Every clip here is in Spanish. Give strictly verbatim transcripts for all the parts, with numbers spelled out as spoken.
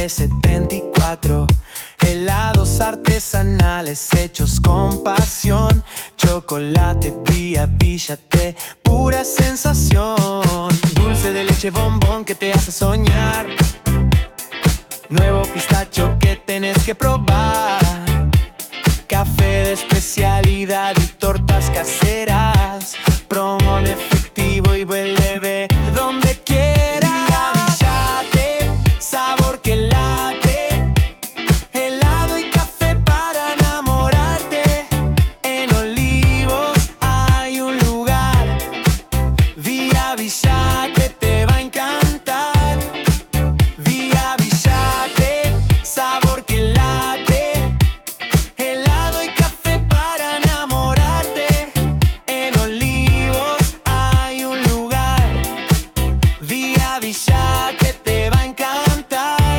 de setenta y cuatro. Helados artesanales hechos con pasión. Chocolate, vía, villate, pura sensación. Dulce de leche, bombón que te hace soñar. Nuevo pistacho que tenés que probar. Café de especialidad y tortas caseras. Promo en efectivo y vuelve donde quieras. Villate, sabor que late. Helado y café para enamorarte. En Olivos hay un lugar. Vía Villate te va a encantar. Vía Villate, sabor que late. Helado y café para enamorarte. En Olivos hay un lugar. Vía Villate te va a encantar.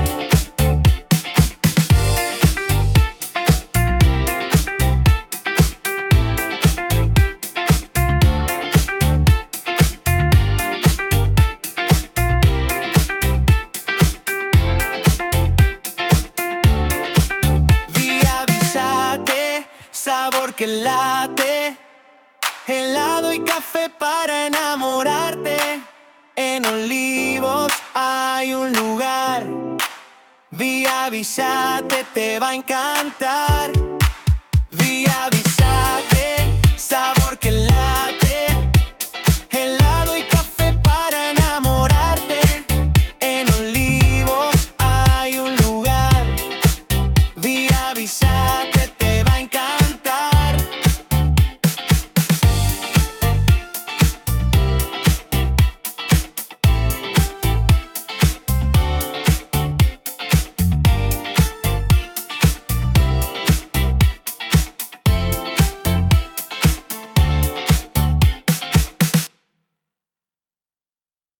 Vía Villate, sabor que late. Helado y café para enamorarte. En Olivos hay un lugar. Vía Villate te va a encantar. Vía